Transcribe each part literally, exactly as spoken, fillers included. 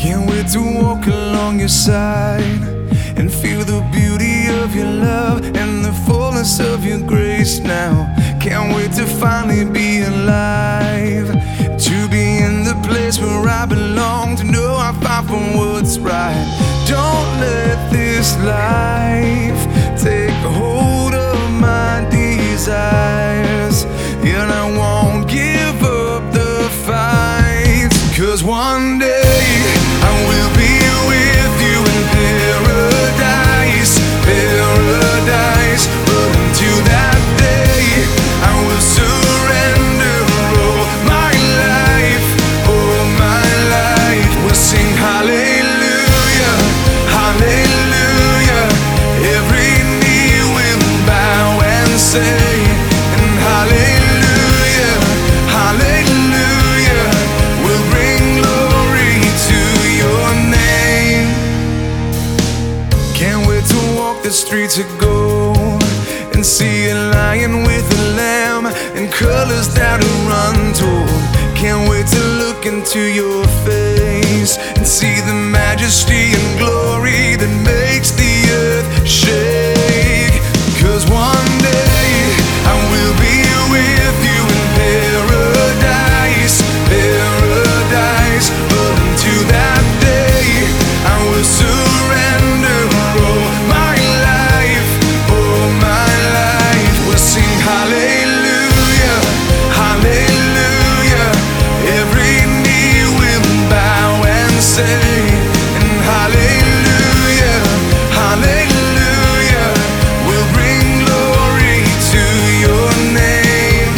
Can't wait to walk along your side and feel the beauty of your love and the fullness of your grace now. Can't wait to finally be alive, to be in the place where I belong, to know I fight for what's right. Don't let this life take hold of my desires, and I won't give up the fight, 'cause one day I will be with you in paradise, paradise. But until that day, I will surrender all my life, all my life. We'll sing hallelujah, hallelujah. Every knee will bow and say, and hallelujah, hallelujah. We'll bring glory to your name. Can't wait to walk the streets of gold and see a lion with a lamb and colors that will run toward. Can't wait to look into your face and see the majesty and glory that makes the earth shake. 'Cause one day I will be with you in paradise, paradise. But until that day, I will surrender all my life, all my life. We'll sing hallelujah, hallelujah. Every knee will bow and say, and hallelujah, hallelujah. We'll bring glory to your name.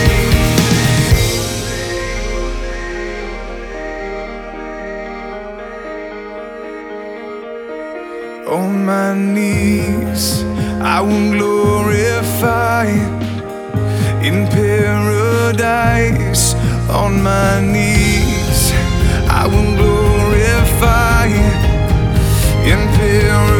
On my knees, I will glorify in paradise. On my knees, I will glorify in paradise.